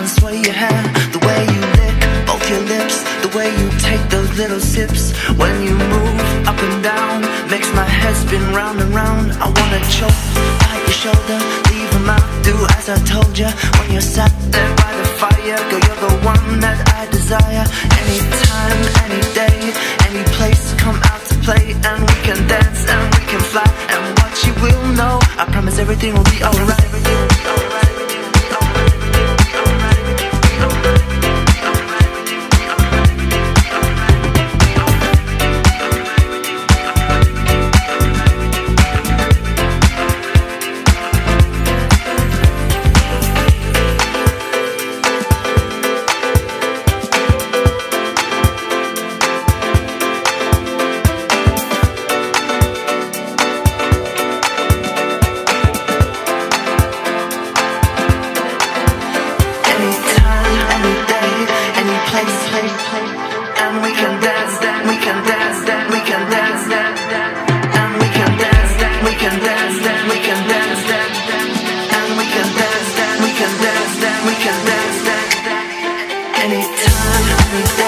and sway your hair, the way you lick both your lips, the way you take those little sips when you move up and down, makes my head spin round and round. I wanna choke, bite your shoulder, leave a mouth, do as I told you. When you're sat there by the fire, girl, you're the one that I desire. Anytime, any day, any place, come out to play, and we can dance and we can fly. And what you will know, I promise everything will be alright. Everything will be alright. Anytime, any day.